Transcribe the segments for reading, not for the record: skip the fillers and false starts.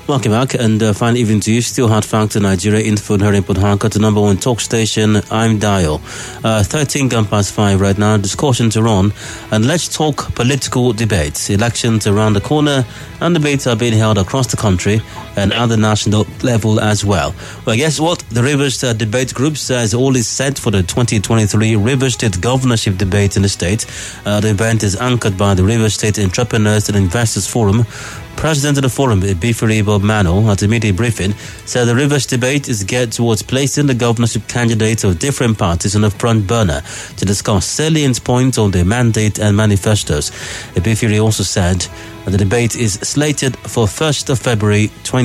Welcome back and fine evening to you. Still Hard Factor Nigeria Info here in Port Harcourt, the number one talk station. I'm Dio. 5:13 right now. Discussion to run, and let's talk political debates. Elections around the corner, and debates are being held across the country and at the national level as well. Well, guess what? The Rivers Debate Group says all is set for the 2023 Rivers State Governorship debate in the state. The event is anchored by the Rivers State Entrepreneurs and Investors Forum. President of the forum, Bifiri Bob Mano, at a media briefing, said the Rivers debate is geared towards placing the governorship candidates of different parties on the front burner to discuss salient points on their mandate and manifestos. Bifiri also said the debate is slated for 1st of February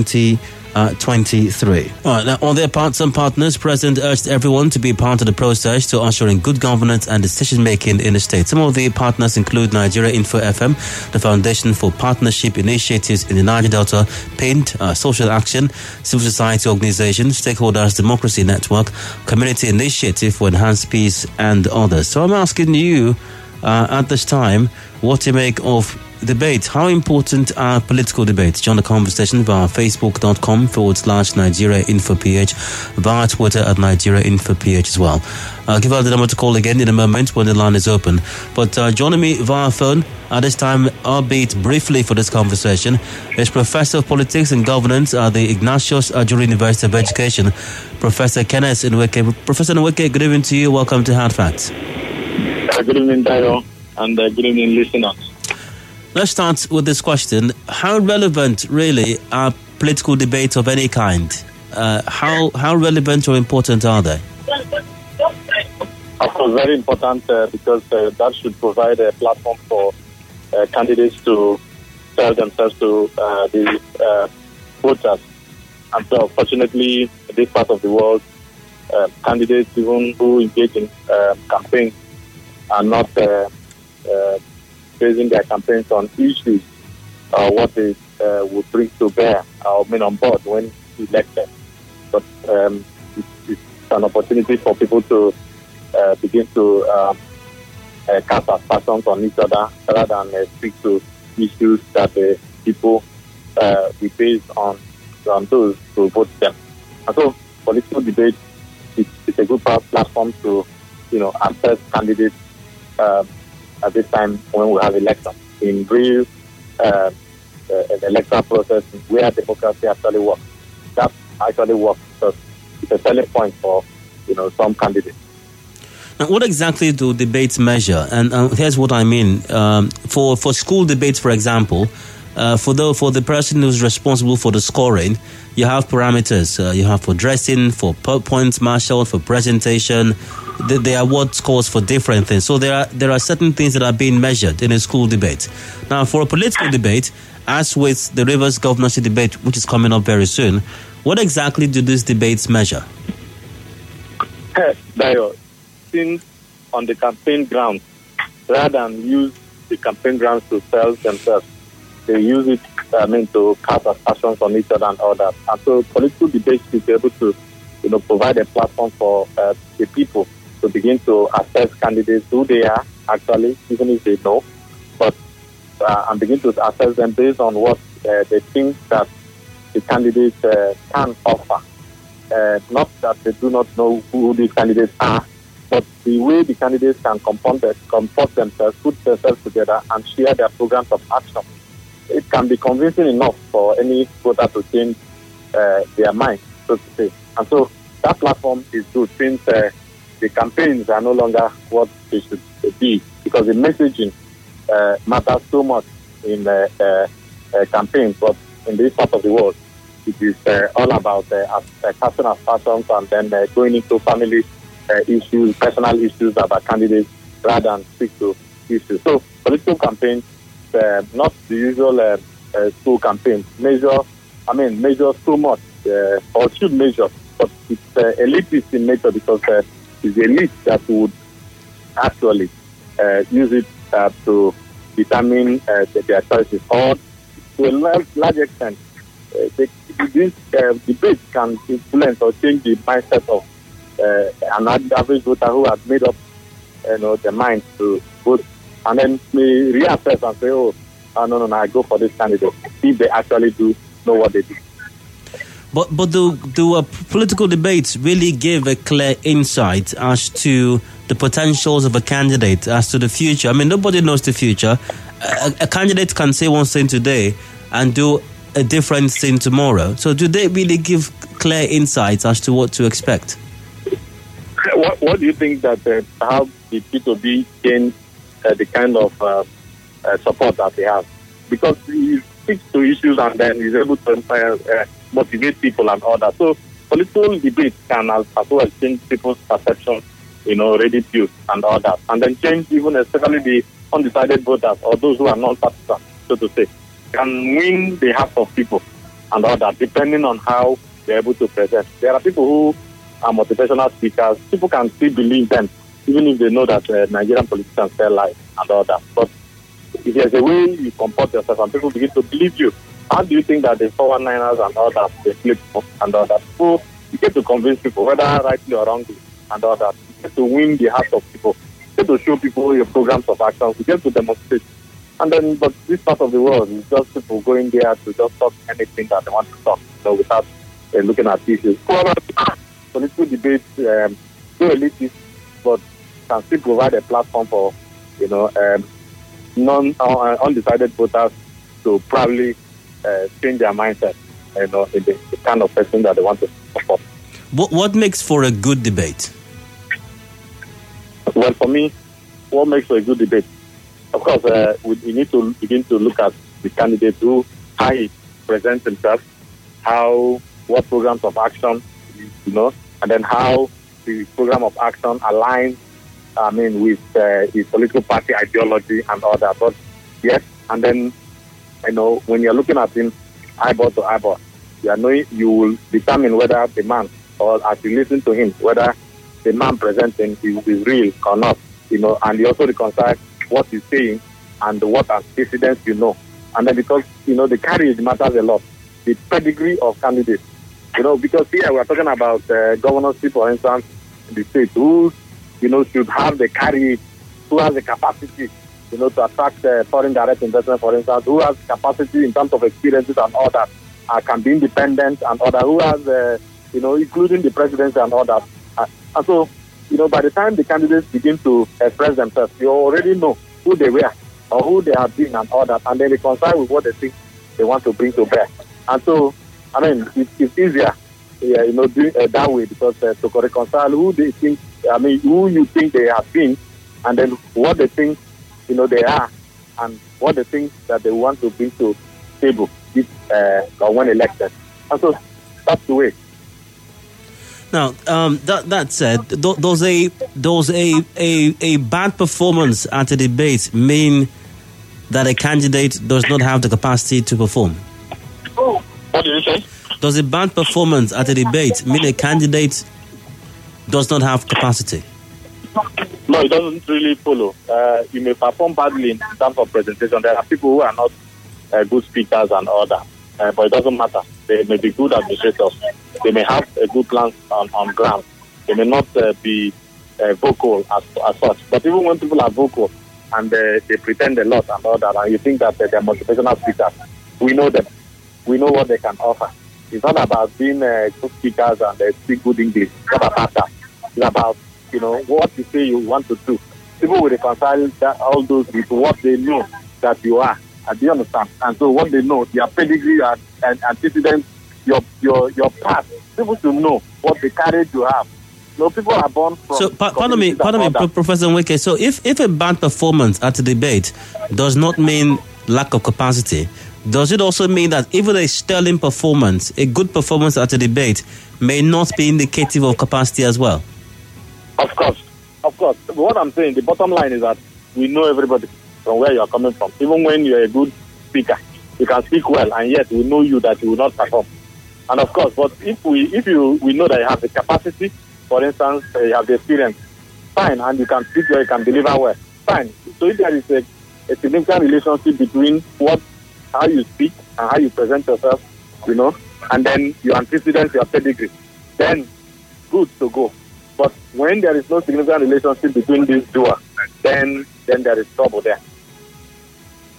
2023. All right, now, on their part, some partners present urged everyone to be part of the process to usher in good governance and decision-making in the state. Some of the partners include Nigeria Info FM, the Foundation for Partnership Initiatives in the Niger Delta, PAINT, Social Action, Civil Society Organizations, Stakeholders Democracy Network, Community Initiative for Enhanced Peace, and others. So I'm asking you at this time what you make of debate. How important are political debates? Join the conversation via facebook.com/Nigeria Info PH, via Twitter at Nigeria Info PH as well. I'll give out the number to call again in a moment when the line is open. But joining me via phone at this time, albeit briefly for this conversation, is Professor of Politics and Governance at the Ignatius Ajuri University of Education, Professor Kenneth Nweke. Professor Nweke, good evening to you. Welcome to Hard Facts. Good evening, Dayo, and good evening, listeners. Let's start with this question. How relevant, really, are political debates of any kind? How relevant or important are they? Of course, very important because that should provide a platform for candidates to sell themselves to the voters. And so, unfortunately, in this part of the world, candidates, even who engage in campaigns, are not basing their campaigns on issues what they would bring to bear or mean on board when elected. But it's an opportunity for people to begin to cast aspersions on each other rather than speak to issues that the people we base on those who vote them. And so political debate is a good platform to assess candidates at this time when we have elections. In real an electoral process where democracy actually works. That actually works because it's a selling point for some candidates. Now, what exactly do debates measure? And here's what I mean. For school debates, for example, for the person who's responsible for the scoring, you have parameters. You have for dressing, for points marshaled, for presentation. There are award scores for different things. So there are certain things that are being measured in a school debate. Now, for a political debate, as with the Rivers governorship debate, which is coming up very soon, what exactly do these debates measure? Dayo, since on the campaign grounds, rather than use the campaign grounds to sell themselves, they use it, to cast aspersions on each other and all that. And so political debates should be able to, provide a platform for the people to begin to assess candidates who they are actually, even if they know, but and begin to assess them based on what they think that the candidates can offer. Not that they do not know who these candidates are, but the way the candidates can comport themselves, put themselves together, and share their programs of action. It can be convincing enough for any voter to change their mind, so to say. And so that platform is good since the campaigns are no longer what they should be, because the messaging matters so much in campaigns, but in this part of the world, it is all about casting aspersions and then going into family issues, personal issues about candidates, rather than speak to issues. So political campaigns, not the usual school campaigns, measure so much, or should measure, but it's elitist in nature because it's the elite that would actually use it to determine their choices, or to a large extent, this debate can influence or change the mindset of an average voter who has made up their mind to vote, and then may reassess and say, no, I go for this candidate, if they actually do know what they do. But do political debates really give a clear insight as to the potentials of a candidate, as to the future? I mean, nobody knows the future. A candidate can say one thing today and do a different thing tomorrow. So do they really give clear insights as to what to expect? What do you think that how the P2B gain the kind of support that they have? Because he speaks to issues and then he's able to motivate people and all that. So political debate can as well change people's perception, ready views and all that. And then change even especially the undecided voters or those who are non-partisan, so to say, can win the hearts of people and all that, depending on how they're able to present. There are people who are motivational speakers. People can still believe them, even if they know that Nigerian politicians tell lies and all that. But if there's a way you comport yourself and people begin to believe you, how do you think that the 419ers and all that, they flip and all that? So you get to convince people, whether rightly or wrongly, and all that. You get to win the hearts of people. You get to show people your programs of action. You get to demonstrate. And then, but this part of the world is just people going there to just talk anything that they want to talk, without looking at issues. Political debates, so elitist, but can still provide a platform for, undecided voters to probably change their mindset, in the kind of person that they want to support. What makes for a good debate? Well, for me, what makes for a good debate? Of course, we need to begin to look at the candidate, how he presents himself, what programs of action, and then how the program of action aligns, with his political party ideology and all that. But yes, and then, when you're looking at him eyeball to eyeball, you will determine whether the man, or as you listen to him, whether the man presenting is real or not, and you also reconcile what he's saying and what antecedents And then because, the carriage matters a lot, the pedigree of candidates. Because here we're talking about governorship, for instance, in the state, who, should have the carriage, who has the capacity, to attract foreign direct investment, for instance, who has capacity in terms of experiences and all that, can be independent and all that, who has, including the presidency and all that. And so, by the time the candidates begin to express themselves, you already know who they were or who they have been and all that, and they reconcile with what they think they want to bring to bear. And so, it's easier, doing that way, because to reconcile who they think, who you think they have been, and then what they think, they are, and what they think that they want to bring to table or when elected. And so, that's the way. Now, that said, does a bad performance at a debate mean that a candidate does not have the capacity to perform? What did you say? Does a bad performance at a debate mean a candidate does not have capacity? No, it doesn't really follow. You may perform badly in terms of presentation. There are people who are not good speakers and all that, but it doesn't matter. They may be good administrators. They may have a good plan on ground. They may not be vocal as such. But even when people are vocal and they pretend a lot and all that, and you think that they're motivational speakers, we know them. We know what they can offer. It's not about being good speakers and they speak good English. It's not about that. It's about, what you say you want to do. People will reconcile all those with what they know that you are. Do you understand? And so what they know, their pedigree and antecedents, your past. People should know what the courage you have. People are born from... So, pardon me, Professor Nweke. So, if a bad performance at a debate does not mean lack of capacity, does it also mean that even a sterling performance, a good performance at a debate, may not be indicative of capacity as well? Of course. What I'm saying, the bottom line is that we know everybody from where you are coming from. Even when you're a good speaker, you can speak well, and yet we know you that you will not perform. And of course, but if we know that you have the capacity, for instance, you have the experience, fine, and you can speak well, you can deliver well, fine. So if there is a significant relationship between how you speak and how you present yourself, and then your antecedents, your pedigree, then good to go. But when there is no significant relationship between these two, then there is trouble there.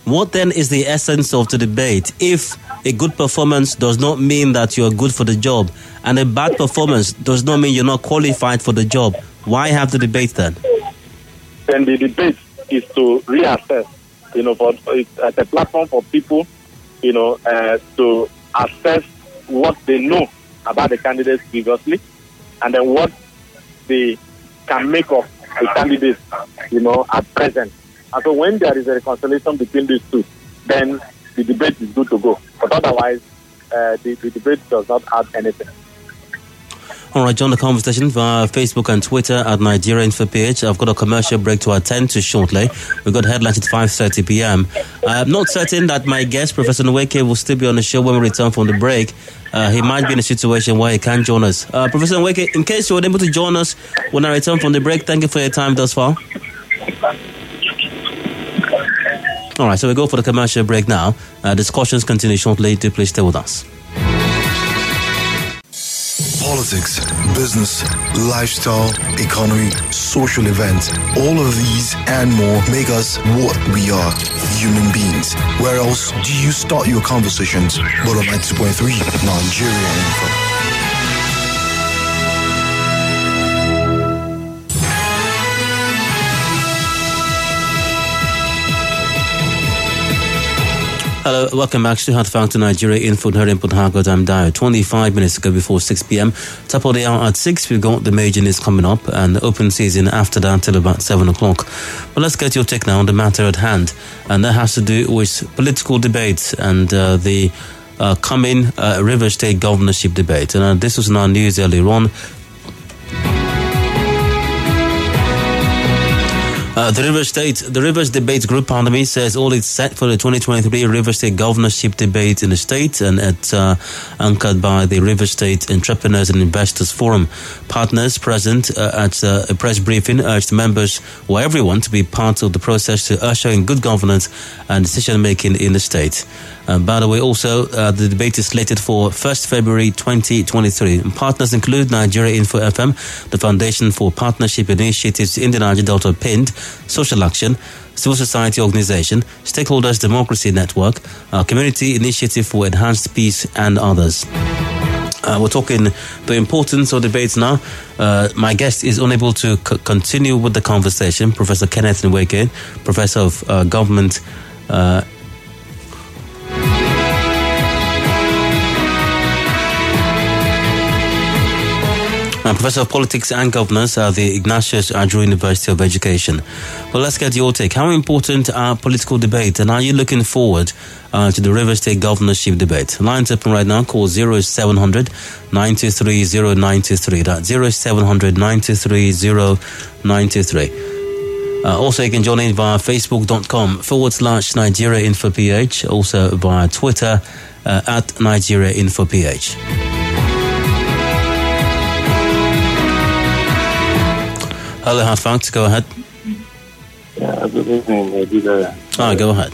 What then is the essence of the debate if a good performance does not mean that you're good for the job and a bad performance does not mean you're not qualified for the job? Why have the debate then? Then the debate is to reassess, as a platform for people, to assess what they know about the candidates previously and then what they can make of the candidates, at present. And so when there is a reconciliation between these two, then the debate is good to go. But otherwise, the debate does not add anything. All right, join the conversation via Facebook and Twitter at Nigeria Info PH. I've got a commercial break to attend to shortly. We've got headlines at 5:30 p.m. I'm not certain that my guest, Professor Nweke, will still be on the show when we return from the break. He might be in a situation where he can't join us. Professor Nweke, in case you're unable to join us when I return from the break, thank you for your time thus far. All right, so we go for the commercial break now. Discussions continue shortly. Do please stay with us. Politics, business, lifestyle, economy, social events, all of these and more make us what we are, human beings. Where else do you start your conversations but on 92.3 Nigeria Info? Hello, welcome back to Hard Factor Nigeria Info here in Port Harcourt. I'm Dio. 25 minutes ago before 6 p.m. Top of the hour at 6, we've got the major news coming up and the open season after that till about 7 o'clock. But let's get your take now on the matter at hand. And that has to do with political debates and the coming Rivers State governorship debate. And this was in our news earlier on. The Rivers Debate Group, pardon me, says all is set for the 2023 Rivers State governorship debate in the state, and it's anchored by the Rivers State Entrepreneurs and Investors Forum. Partners present at a press briefing urged members or everyone to be part of the process to usher in good governance and decision-making in the state. By the way, also, the debate is slated for 1st February 2023. Partners include Nigeria Info FM, the Foundation for Partnership Initiatives in the Niger Delta PIND, Social Action, Civil Society Organization, Stakeholders Democracy Network, Community Initiative for Enhanced Peace, and others. We're talking the importance of debates now. My guest is unable to continue with the conversation. Professor Kenneth Nweke, Professor of Government Professor of Politics and Governance at the Ignatius Adjou University of Education. Well, let's get your take. How important are political debates, and are you looking forward to the Rivers State governorship debate? Lines open right now. Call 0700 923 0923. That's 0700 923 0923. Also, you can join in via facebook.com/Nigeria Info PH. Also via Twitter at Nigeria Info PH. Hello, Hard Facts, go ahead. Yeah, good evening, Nigeria. Go ahead.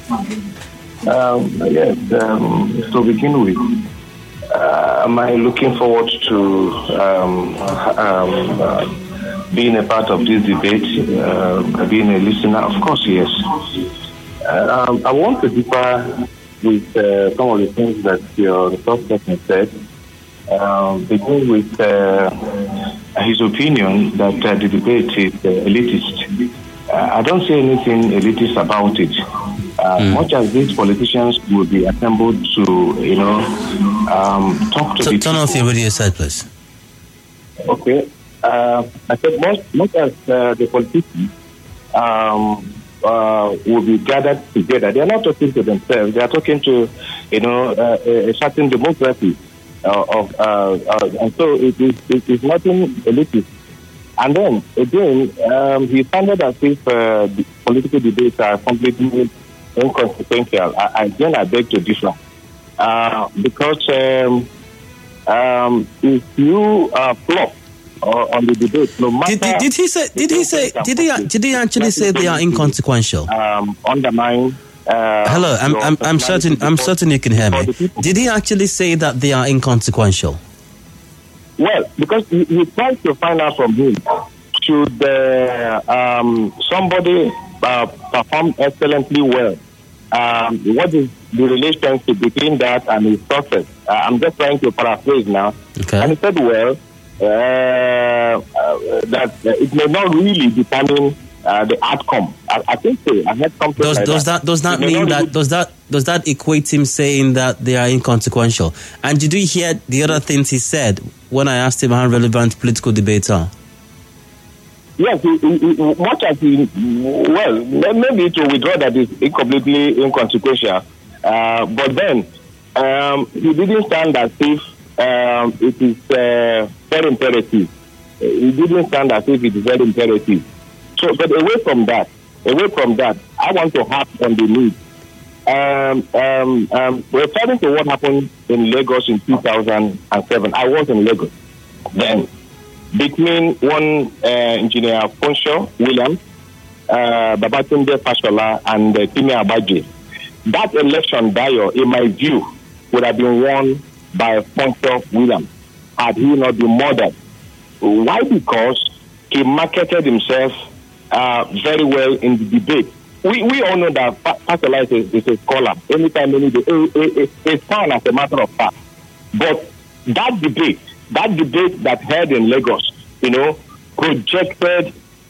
To begin with, am I looking forward to being a part of this debate, being a listener? Of course, yes. I want to differ with some of the things that your first person said. Begin with his opinion that the debate is elitist. I don't say anything elitist about it. Much as these politicians will be assembled to, talk to the turn off your radio set, please. Okay. I said much as the politicians will be gathered together. They are not talking to themselves. They are talking to, a certain democracy. And so it is nothing elitist. And then again, he sounded as if the political debates are completely inconsequential. I beg to differ, because if you flop on the debate, no matter did he actually say they are inconsequential? Undermine. Hello, I'm certain you can hear me. Did he actually say that they are inconsequential? Well, because he tries to find out from him, should somebody perform excellently well what is the relationship between that and his success? I'm just trying to paraphrase now. Okay. And he said, well, that it may not really determine the outcome. I think so. I heard something Does that equate him saying that they are inconsequential? And did you hear the other things he said when I asked him how relevant political debates are? Yes, much as maybe it will withdraw that is completely inconsequential. But then he didn't stand as if it is very imperative. He didn't stand as if it is very imperative. So, but away from that, I want to harp on the need. Referring to what happened in Lagos in 2007, I was in Lagos then. Between one engineer, Funsho Williams, Babatunde Fashola, and Timi Abaje. That election, Dio, in my view, would have been won by Funsho Williams had he not been murdered. Why? Because he marketed himself very well in the debate. We all know that Fashola is a scholar. Anytime, any day, a fan as a matter of fact. But that debate that held in Lagos, projected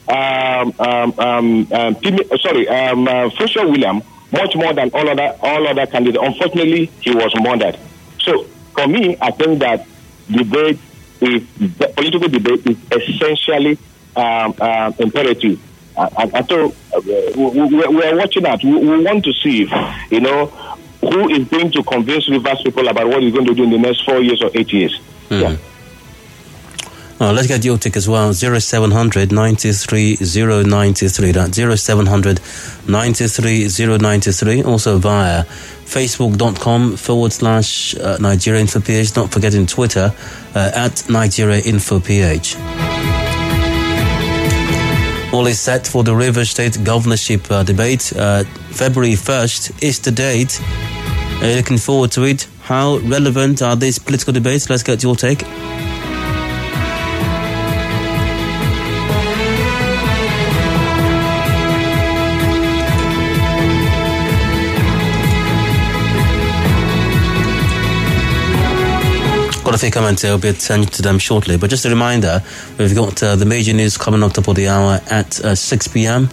Funsho Williams much more than all other candidates. Unfortunately, he was murdered. So for me, I think that political debate is essentially imperative. And so we are watching that. We want to see if, who is going to convince Rivers people about what he's going to do in the next 4 years or 8 years. Yeah. Let's get your take as well. 0700 93 093. That's 0700 93 093. Also via facebook.com/Nigeria Info PH. Don't forget in Twitter at Nigeria Info PH. All is set for the Rivers State governorship debate. February 1st is the date. Looking forward to it. How relevant are these political debates? Let's get your take. Got a few comments here. I'll be attending to them shortly. But just a reminder, we've got the major news coming up top of the hour at 6 p.m.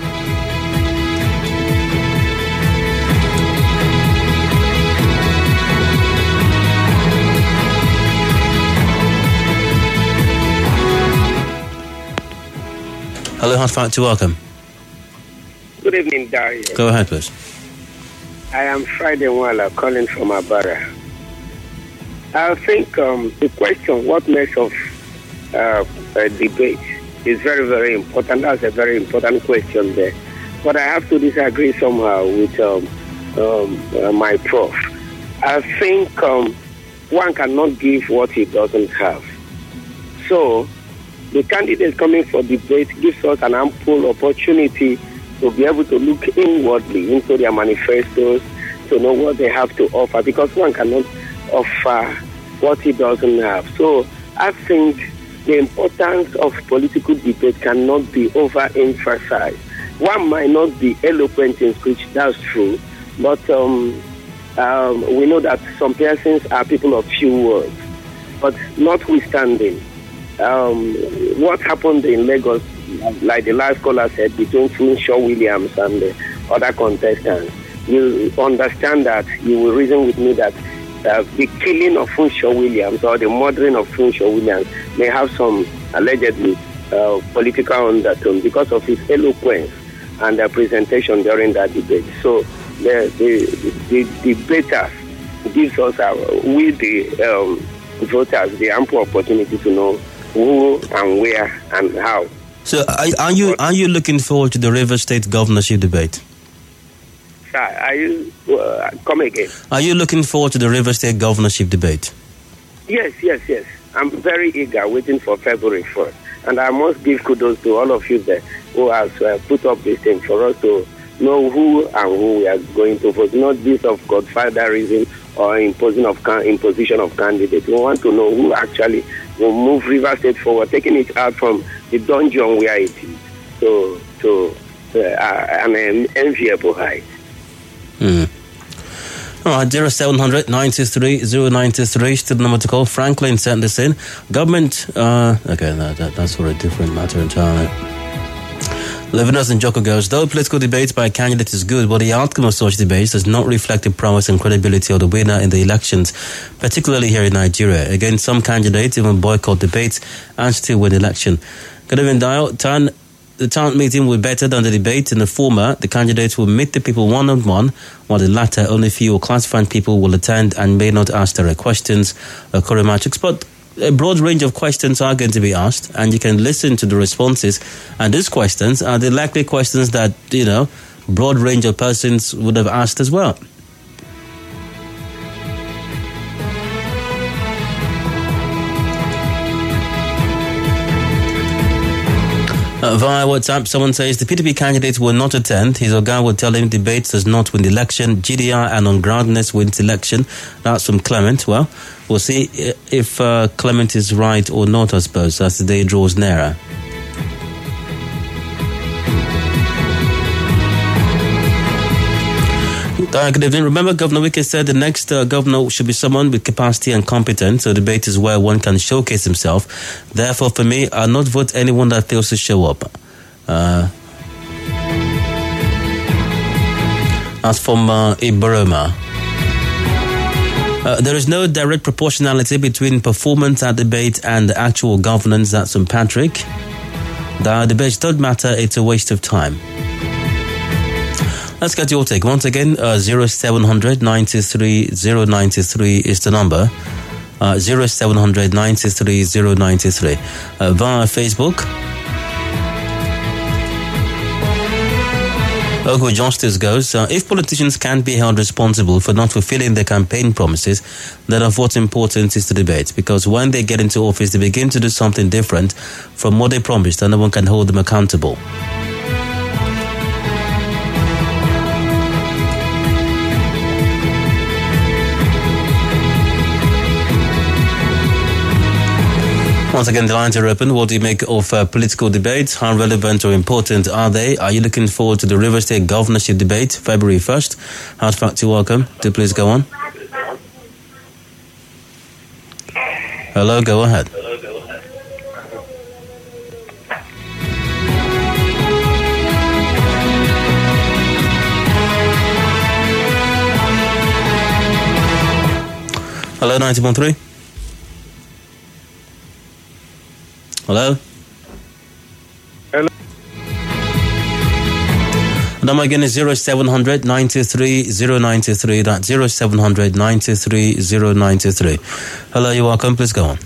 Hello, Hot Factor, welcome. Good evening, Dario. Go ahead, please. I am Friday Wala calling from Abara. I think the question, what makes of a debate, is very, very important. That's a very important question there. But I have to disagree somehow with my prof. I think one cannot give what he doesn't have. So the candidate coming for debate gives us an ample opportunity to be able to look inwardly into their manifestos, to know what they have to offer, because one cannot offer what he doesn't have. So I think the importance of political debate cannot be overemphasized. One might not be eloquent in speech, that's true, but we know that some persons are people of few words. But notwithstanding, what happened in Lagos, like the last caller said, between Funsho Williams and the other contestants, you understand that, you will reason with me that the killing of Funsho Williams or the murdering of Funsho Williams may have some allegedly political undertone because of his eloquence and presentation during that debate. So the debaters gives us, we the voters, the ample opportunity to know who and where and how. So are you looking forward to the Rivers State governorship debate? Sir, are you come again? Are you looking forward to the Rivers State governorship debate? Yes. I'm very eager, waiting for February 1st. And I must give kudos to all of you there who has put up this thing for us to know who and who we are going to vote. Not this of godfatherism or imposition of candidates. We want to know who actually will move Rivers State forward, taking it out from the dungeon where it is to an enviable height. All right, 0700 923 093 is the number to call. Franklin sent this in. Government, that's for a different matter entirely. Levinas and Joko goes, though political debates by a candidate is good, but the outcome of such debates does not reflect the prowess and credibility of the winner in the elections, particularly here in Nigeria. Again, some candidates even boycott debates and still win the election. Good evening, Dial. The town meeting will be better than the debate. In the former, the candidates will meet the people one-on-one, while the latter, only few or classified people will attend and may not ask direct questions. But a broad range of questions are going to be asked, and you can listen to the responses. And these questions are the likely questions that, broad range of persons would have asked as well. Via WhatsApp, someone says the PDP candidate will not attend. His organ will tell him debates does not win the election. GDR and ungroundedness wins election. That's from Clement. Well, we'll see if Clement is right or not, I suppose, as the day draws nearer. Good evening. Remember, Governor Wike said the next governor should be someone with capacity and competence, so debate is where one can showcase himself. Therefore, for me, I'll not vote anyone that fails to show up. As from Ibaroma. There is no direct proportionality between performance at debate and actual governance at St. Patrick. The debates don't matter, it's a waste of time. Let's get your take. Once again, 0700 93 093 is the number. 0700 93 093. Via Facebook. Ogo Justice goes, if politicians can't be held responsible for not fulfilling their campaign promises, then of what importance is the debate? Because when they get into office, they begin to do something different from what they promised, and no one can hold them accountable. Once again, the lines are open. What do you make of political debates? How relevant or important are they? Are you looking forward to the Rivers State governorship debate, February 1st? Hard fact, you're welcome. Do please go on. Hello, go ahead. Hello, 90.3. Hello? Hello. Number again is 0700 93 093. That's 0700 93 093. Hello, you're welcome. Please go on.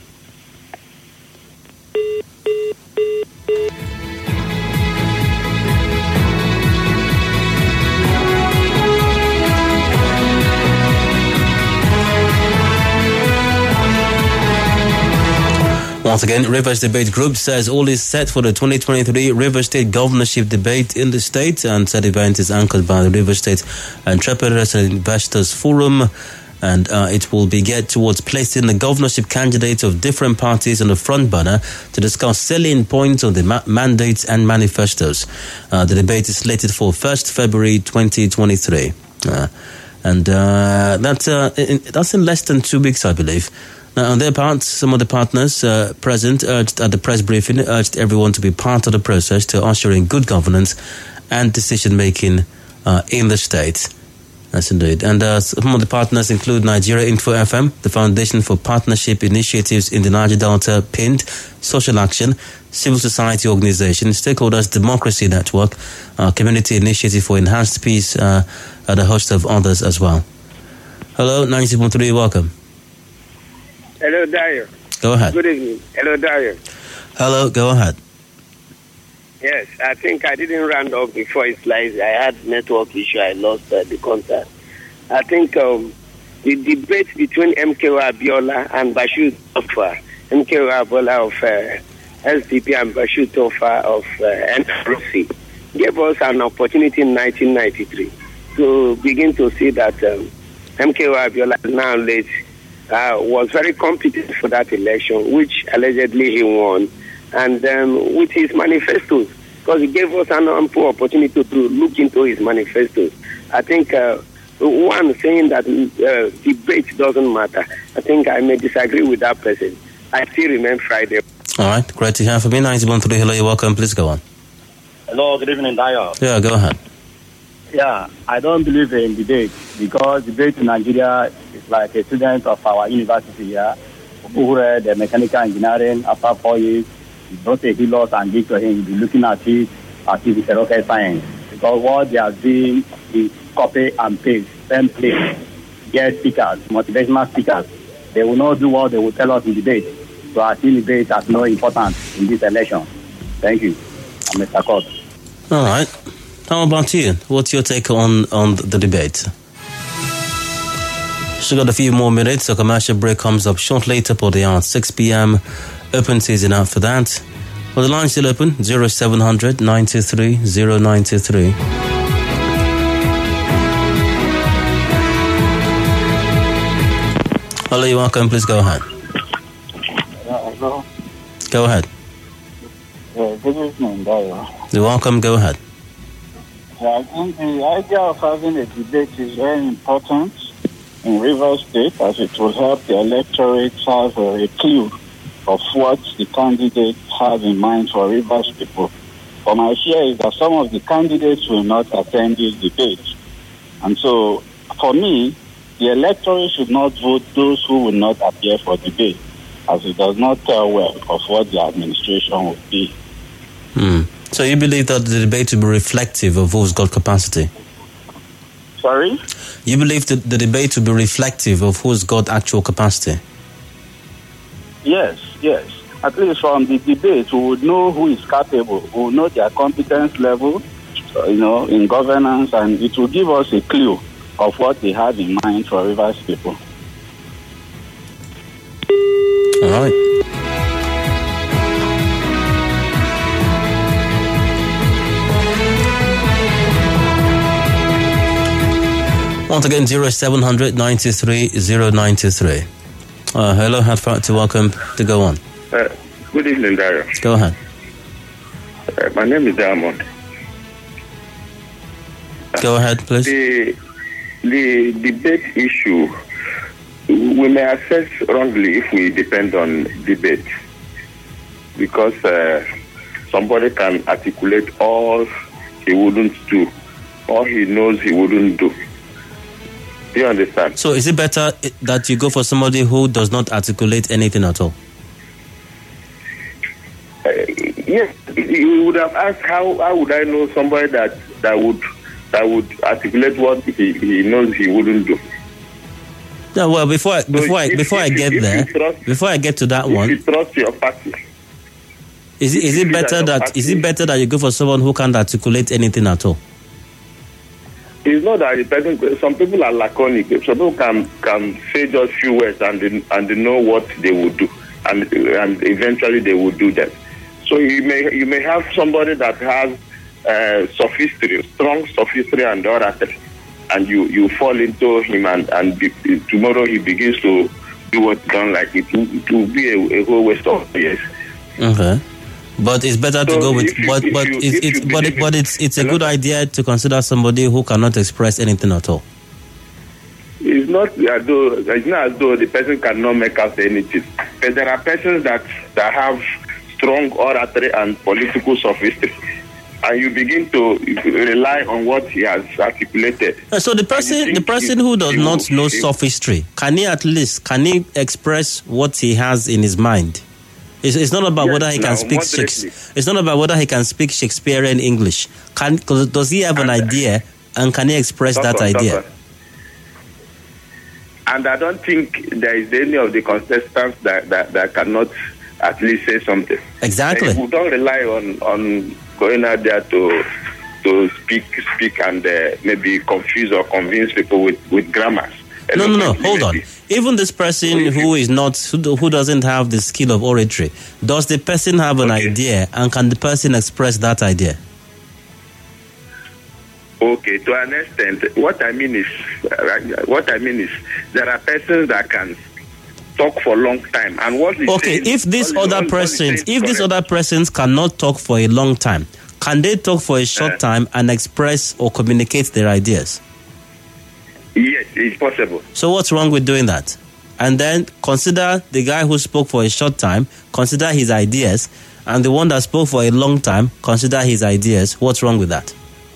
Once again, Rivers Debate Group says all is set for the 2023 Rivers State governorship debate in the state, and said event is anchored by the Rivers State Entrepreneurs and Investors Forum, and it will be geared towards placing the governorship candidates of different parties on the front burner to discuss selling points on the mandates and manifestos. The debate is slated for 1st February 2023. That's in less than 2 weeks, I believe. Now, on their part, some of the partners present urged at the press briefing, urged everyone to be part of the process to usher in good governance and decision-making in the state. Yes, indeed. And some of the partners include Nigeria Info FM, the Foundation for Partnership Initiatives in the Niger Delta, PIND, Social Action, Civil Society Organization, Stakeholders Democracy Network, Community Initiative for Enhanced Peace, and a host of others as well. Hello, 90.3, welcome. Hello, Dayo. Go ahead. Good evening. Hello, Dayo. Hello, go ahead. Yes, I think I didn't round up before it slides. I had network issue. I lost the contact. I think the debate between MKO Abiola and Bashir Tofa, MKO Abiola of SDP and Bashir Tofa of NRC, gave us an opportunity in 1993 to begin to see that MKO Abiola now late was very competent for that election, which allegedly he won, and with his manifestos, because he gave us an ample opportunity to look into his manifestos. I think one saying that debate doesn't matter. I think I may disagree with that person. I still remain Friday. All right, great to hear from you. 91.3, hello, you're welcome. Please go on. Hello, good evening, Dio. Yeah, go ahead. Yeah, I don't believe in debate because debate in Nigeria is like a student of our university here who read mechanical engineering after 4 years. He brought a hilos and give to him. He'll be looking at it as if it's a rocket science. Because what they are doing is copy and paste, same place, get speakers, motivational speakers. They will not do what they will tell us in debate. So I think debate has no importance in this election. Thank you. I'm Mr. Court. All right. How about you? What's your take on the debate? She's got a few more minutes. A commercial break comes up shortly. Top of the hour, 6 p.m. Open season after that. Well, the line's still open, 0700 923 0923. Hello, you're welcome. Please go ahead. Hello. Go ahead. Good evening, Dayo. You're welcome. Go ahead. I think the idea of having a debate is very important in Rivers State, as it will help the electorate have a clue of what the candidate has in mind for Rivers people. But my fear is that some of the candidates will not attend this debate. And so, for me, the electorate should not vote those who will not appear for debate, as it does not tell well of what the administration will be. So you believe that the debate will be reflective of who's got capacity? Sorry? You believe that the debate will be reflective of who's got actual capacity? Yes. At least from the debate, we would know who is capable, we will know their competence level, in governance, and it will give us a clue of what they have in mind for Rivers people. All right. Once again, 0700 93 0923. Hello, Hadfat, welcome to go on. Good evening, Dario. Go ahead. My name is Diamond. Go ahead, please. The debate issue, we may assess wrongly if we depend on debate, because somebody can articulate all he wouldn't do, all he knows he wouldn't do. Do you understand? So is it better that you go for somebody who does not articulate anything at all? Yes, you would have asked how would I know somebody that would articulate what he knows he wouldn't do. No, well, before I get to that one, you trust your party. Is it better that you go for someone who can't articulate anything at all? It's not that some people are laconic. Some people can say just few words and they know what they would do, and eventually they will do that. So you may have somebody that has strong sophistry and oratory, and you fall into him, and tomorrow he begins to do what he don't like. It will be a whole waste of years. Okay. But it's better to go with. It's a good idea to consider somebody who cannot express anything at all. It's not as though the person cannot make out anything. But there are persons that have strong oratory and political sophistry, and you begin to rely on what he has articulated. So the person who does not know sophistry, can he express what he has in his mind? It's not about whether he can speak Shakespeare. It's not about whether he can speak Shakespearean English. Does he have an idea, and can he express that idea? And I don't think there is any of the contestants that cannot at least say something. Exactly. We don't rely on going out there to speak and maybe confuse or convince people with grammars. No. Hold on. Even this person who doesn't have the skill of oratory, does the person have an idea, and can the person express that idea? Okay, to an extent, what I mean is there are persons that can talk for a long time, and what is if these other persons cannot talk for a long time, can they talk for a short time and express or communicate their ideas? They it's possible. So what's wrong with doing that? And then consider the guy who spoke for a short time, consider his ideas, and the one that spoke for a long time, consider his ideas. What's wrong with that?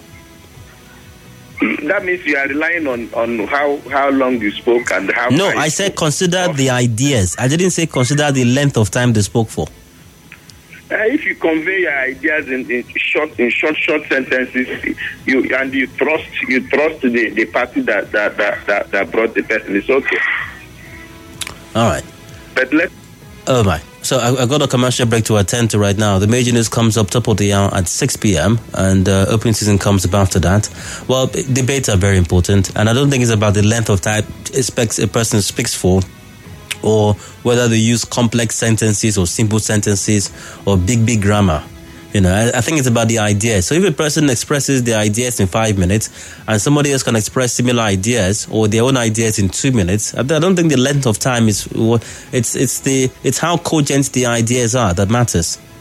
That means you are relying on how long you spoke and how... No, I said consider the ideas. I didn't say consider the length of time they spoke for. If you convey your ideas in short sentences, you trust the party that brought the person, it's okay. All right. But let's... Oh, my. So I got a commercial break to attend to right now. The major news comes up top of the hour at 6 p.m. and opening season comes up after that. Well, debates are very important, and I don't think it's about the length of time a person speaks for, or whether they use complex sentences or simple sentences or big grammar. You know, I think it's about the ideas. So if a person expresses their ideas in 5 minutes and somebody else can express similar ideas or their own ideas in 2 minutes, I don't think the length of time is what it's how cogent the ideas are that matters.